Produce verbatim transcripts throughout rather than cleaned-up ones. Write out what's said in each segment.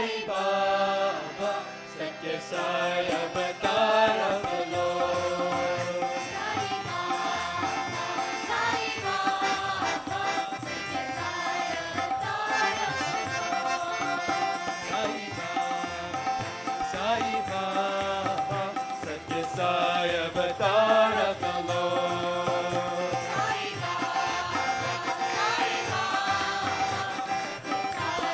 Baba, Satya Sai Avatar of the Lord. Sai Baba, Sai Baba, Satya Sai Avatar of the Lord. Sai Baba, Sai Baba,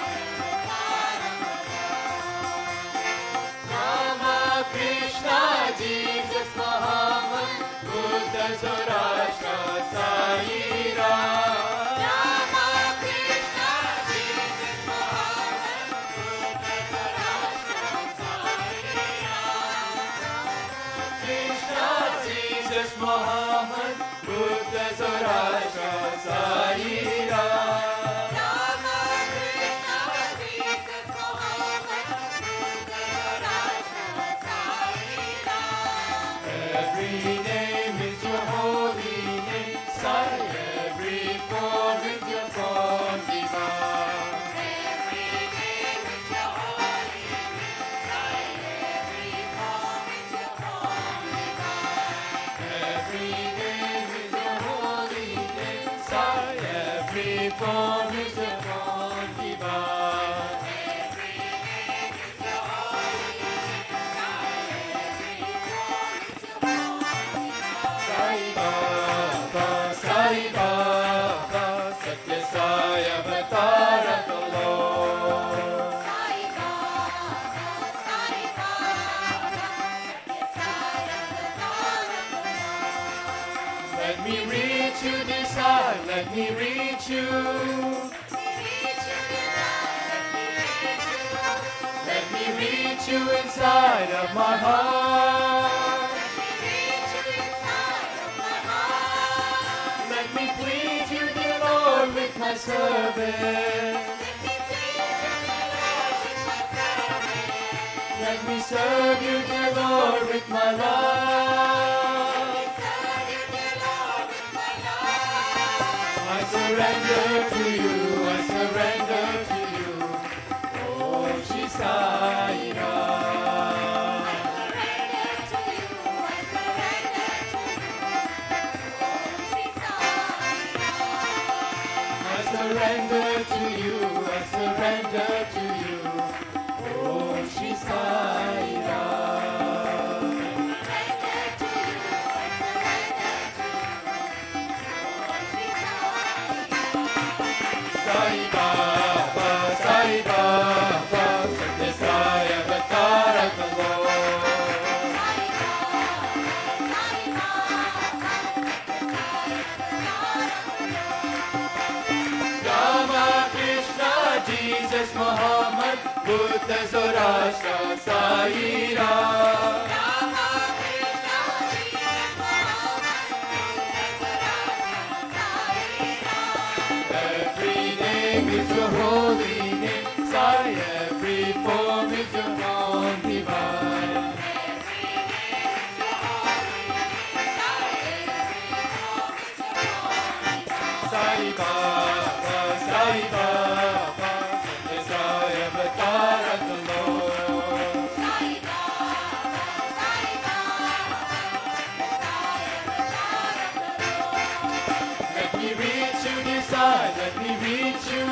Rama, Krishna, Jesus, Muhammad, Buddha, Zoroaster, Sai Ram. Rama, Krishna, Jesus, Muhammad, Buddha, Zoroaster, Sai Ram. Krishna, Jesus, Muhammad, Buddha, Zoroaster, Sai Ram. Rama, Krishna, Jesus, Muhammad, Buddha, Zoroaster, Sai Ram. Every name is your holy name, Sai. Every form is your form divine. Every name is your holy name, Sai. Every form is your form divine. Every name is your holy name, Sai. Every form is your form divine. Every name is your holy name, Sai. Every form is your form divine. Sai Baba, Sai Baba, Satya Sai Avatar of the Lord. Sai Baba, Sai Baba, Satya Sai Avatar of the Lord. Let me reach you, desire, let me reach you. Let me reach you inside of my heart. Let me please you, dear Lord, with my service. Let me serve you, dear Lord, with my love. I surrender to you, I surrender to you. Oh, Shri Sai Ram. I surrender to you, I surrender to you. Oh, Shri Sai Ram. Sai Baba, Sai Baba, Satya Sai Avatar of the Lord. Rama, Krishna, Jesus, Muhammad, Buddha, Zoroaster, Sai Ram. Every name is your holy name, Sai. Every form is your form divine. Sai Baba, Sai Baba, Satya Sai Avatar of the Lord. Let me reach you, decide, let me reach you.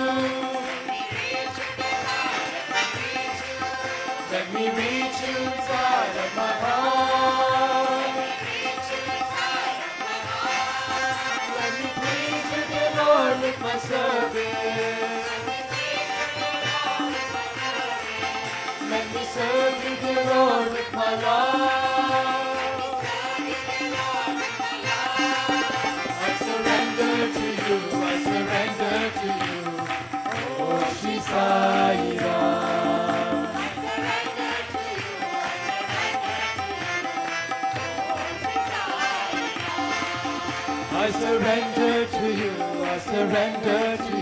Let me reach you inside of my heart. Let me please you, dear Lord, with my service. Let me serve you, dear Lord, with my love. I surrender to you, I surrender to you. Oh, Shri Sai Ram. I surrender to you, I surrender to